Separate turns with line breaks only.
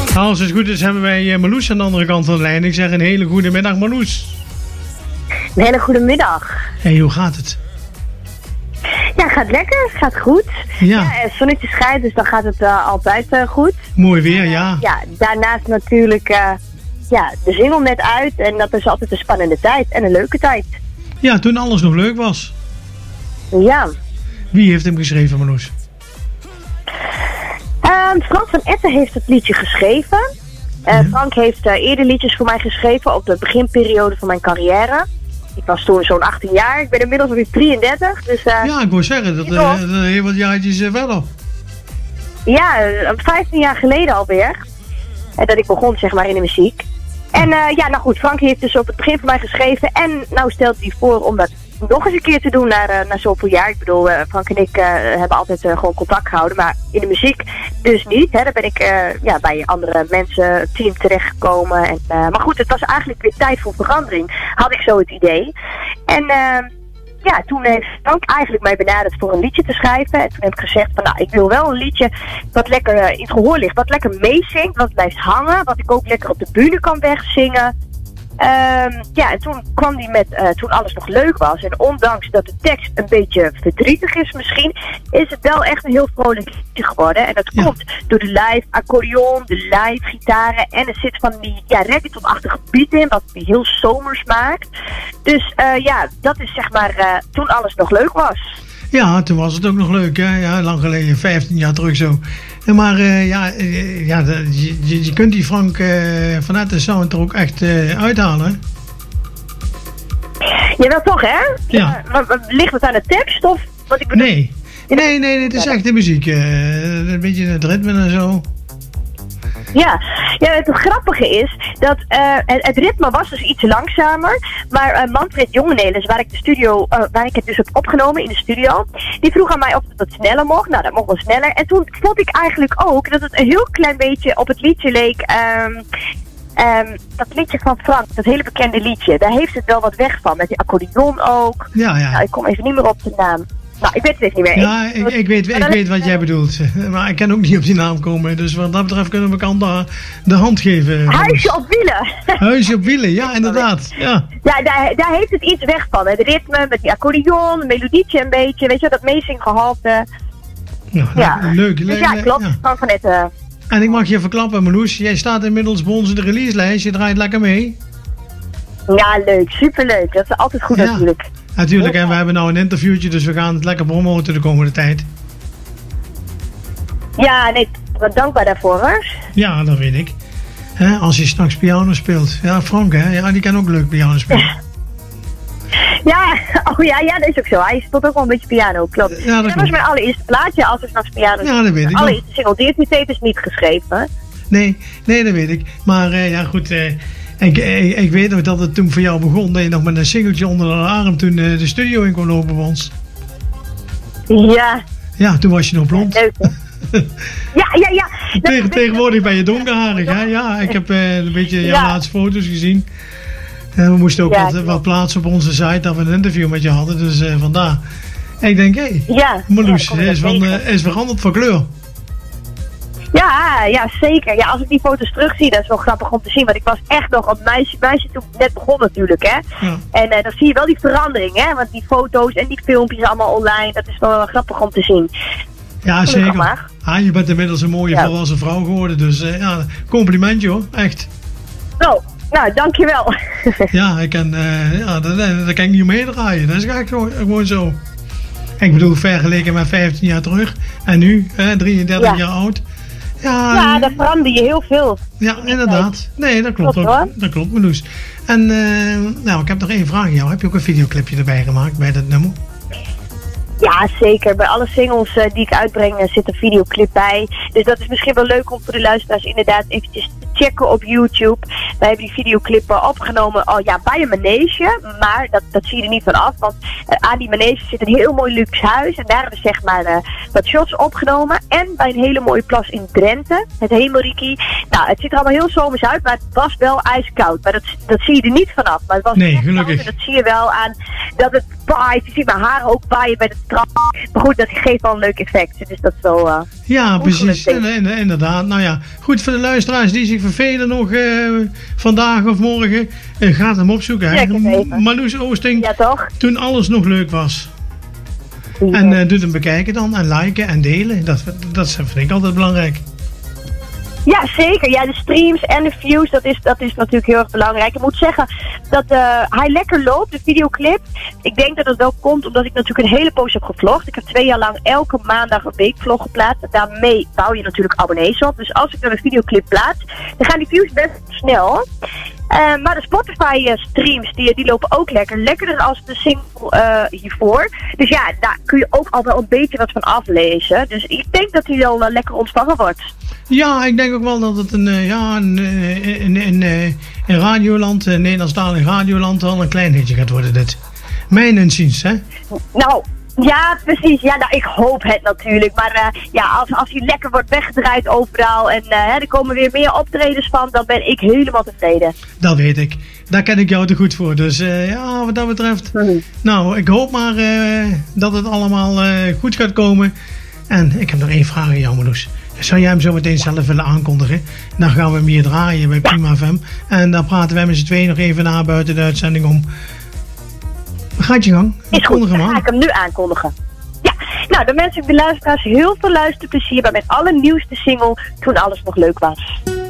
Als het goed is hebben wij Marloes aan de andere kant van de lijn. Ik zeg een hele goede middag, Marloes.
Een hele goede middag.
Hey, hoe gaat het?
Ja, gaat lekker. Het gaat goed.
Ja.
Het zonnetje schijnt, dus dan gaat het altijd goed.
Mooi weer, ja.
Ja, daarnaast natuurlijk de single net uit. En dat is altijd een spannende tijd en een leuke tijd.
Ja, toen alles nog leuk was.
Ja.
Wie heeft hem geschreven, Marloes?
Frank van Etten heeft het liedje geschreven. Frank heeft eerder liedjes voor mij geschreven op de beginperiode van mijn carrière. Ik was toen zo'n 18 jaar. Ik ben inmiddels alweer 33. Dus,
ja, ik wou zeggen, dat heel wat jaartjes verder.
Ja, 15 jaar geleden alweer. Dat ik begon, zeg maar, in de muziek. En Frank heeft dus op het begin van mij geschreven. En nou stelt hij voor om dat nog eens een keer te doen na zoveel jaar. Ik bedoel, Frank en ik hebben altijd gewoon contact gehouden. Maar in de muziek dus niet. Hè. Daar ben ik bij andere mensen, team terechtgekomen. En, maar goed, het was eigenlijk weer tijd voor verandering. Had ik zo het idee. En toen heeft Frank eigenlijk mij benaderd voor een liedje te schrijven. En toen heb ik gezegd van, ik wil wel een liedje wat lekker in het gehoor ligt. Wat lekker meezingt, wat blijft hangen. Wat ik ook lekker op de bühne kan wegzingen. En toen kwam hij met Toen alles nog leuk was. En ondanks dat de tekst een beetje verdrietig is misschien, is het wel echt een heel vrolijk liedje geworden. En dat komt door de live accordeon, de live gitaren. En er zit van die reggaeton-achtige beat in, wat die heel zomers maakt. Dus dat is zeg maar Toen alles nog leuk was.
Ja, toen was het ook nog leuk, hè? Ja, lang geleden, 15 jaar terug zo. Maar je kunt die Frank van Etten sound er ook echt uithalen.
Jawel toch, hè?
Ja.
Ligt het aan de tekst of wat ik bedoel?
Nee, het is echt de muziek. Een beetje het ritme en zo.
Ja, het grappige is dat het ritme was dus iets langzamer. Maar Manfred Jongenelis, waar ik het dus heb opgenomen in de studio, die vroeg aan mij of het wat sneller mocht. Nou, dat mocht wel sneller. En toen vond ik eigenlijk ook dat het een heel klein beetje op het liedje leek. Dat liedje van Frank, dat hele bekende liedje, daar heeft het wel wat weg van. Met die accordeon ook.
Ja.
Nou, ik kom even niet meer op de naam. Nou, ik weet het niet meer.
Ja, ik weet wat jij bedoelt. Maar ik kan ook niet op die naam komen. Dus wat dat betreft kunnen we elkaar de hand geven.
Huisje op wielen.
Huisje op wielen, ja, inderdaad. Ja,
daar heeft het iets weg van. Het ritme met die accordeon, een melodietje een beetje. Weet je, dat meezinggehalte.
Leuk.
Dus ja, klopt.
Ja.
Frank van Etten.
En ik mag je verklappen, Marloes. Jij staat inmiddels bij ons in de releaselijst. Je draait lekker mee.
Ja, leuk. Superleuk. Dat is altijd goed natuurlijk.
Natuurlijk, en we hebben nou een interviewtje, dus we gaan het lekker promoten de komende tijd. Ja,
nee, wat dankbaar daarvoor, hoor.
Ja, dat weet ik. Als je 's nachts piano speelt. Ja, Frank, hè? Ja, die kan ook leuk piano spelen.
Ja, dat is ook zo. Hij speelt ook wel een beetje piano, klopt.
Ja,
dat was mijn allereerste plaatje als ik 's nachts piano speelde.
Ja, dat weet ik.
Allereerste single, die heeft niet tevens niet geschreven.
Nee, dat weet ik. Maar goed... Ik weet nog dat het toen voor jou begon, dat je nog met een singeltje onder de arm toen de studio in kon lopen bij ons.
Ja.
Ja, toen was je nog blond.
Ja.
Tegenwoordig ben je donkerharig, hè? Ja, ik heb een beetje jouw laatste foto's gezien. We moesten ook wat plaatsen op onze site dat we een interview met je hadden, dus vandaar. En ik denk, Marloes is veranderd van kleur.
Ja, zeker. Ja, als ik die foto's terugzie, dat is wel grappig om te zien. Want ik was echt nog een meisje toen net begon natuurlijk, hè. Ja. En dan zie je wel die verandering, hè. Want die foto's en die filmpjes allemaal online, dat is wel grappig om te zien.
Ja, zeker. Je bent inmiddels een mooie volwassen vrouw geworden. Dus complimentje hoor, echt.
Oh, nou, dankjewel.
Ja, daar kan ik niet omheen draaien. Dat is gewoon zo. Ik bedoel, vergeleken met 15 jaar terug. En nu, 33 jaar oud.
Ja, daar verander je heel veel.
Ja, inderdaad. Nee, dat klopt ook. Dat klopt, Marloes. En ik heb nog één vraag aan jou. Heb je ook een videoclipje erbij gemaakt bij dat nummer?
Ja, zeker. Bij alle singles die ik uitbreng zit een videoclip bij. Dus dat is misschien wel leuk om voor de luisteraars inderdaad eventjes te checken op YouTube. Wij hebben die videoclippen opgenomen bij een manege. Maar dat zie je er niet van af. Want aan die manege zit een heel mooi luxe huis. En daar hebben we wat shots opgenomen. En bij een hele mooie plas in Drenthe, het Hemelriki. Nou, het ziet er allemaal heel zomers uit, maar het was wel ijskoud. Maar dat zie je er niet vanaf. Maar het was
gelukkig.
Koud, en dat zie je wel aan dat het waait. Je ziet mijn haren ook waaien bij de strand. Maar goed, dat geeft wel een leuk effect. Dus dat is wel...
ja, precies. Inderdaad. Nou ja, goed voor de luisteraars die zich vervelen nog vandaag of morgen. Gaat hem opzoeken. Hè? Marloes Oosting,
ja, toch?
Toen alles nog leuk was. Ja. En doe hem bekijken dan. En liken en delen. Dat vind ik altijd belangrijk.
Ja, zeker. Ja, de streams en de views, dat is natuurlijk heel erg belangrijk. Ik moet zeggen dat hij lekker loopt, de videoclip. Ik denk dat het wel komt omdat ik natuurlijk een hele poos heb gevlogd. Ik heb 2 jaar lang elke maandag een weekvlog geplaatst. En daarmee bouw je natuurlijk abonnees op. Dus als ik dan een videoclip plaats, dan gaan die views best snel. Maar de Spotify streams, die lopen ook lekker. Lekkerder als de single hiervoor. Dus ja, daar kun je ook al wel een beetje wat van aflezen. Dus ik denk dat hij wel lekker ontvangen wordt.
Ja, ik denk ook wel dat het in Radioland, Nederlandstalig Radioland, al een klein hitje gaat worden dit. Mijn inziens, hè?
Nou, ja, precies. Ja, nou, ik hoop het natuurlijk. Maar als hij lekker wordt weggedraaid overal en er komen weer meer optredens van, dan ben ik helemaal tevreden.
Dat weet ik. Daar ken ik jou te goed voor. Dus wat dat betreft. Nou, ik hoop maar dat het allemaal goed gaat komen. En ik heb nog 1 vraag aan jou, Marloes. Zou jij hem zo meteen zelf willen aankondigen? Dan gaan we hem hier draaien bij Prima FM. En dan praten wij met z'n tweeën nog even na buiten de uitzending om. Gaat je gang.
Is goed, dan ga ik hem nu aankondigen. Ja, nou dan wens ik de luisteraars heel veel luisterplezier bij mijn allernieuwste single Toen alles nog leuk was.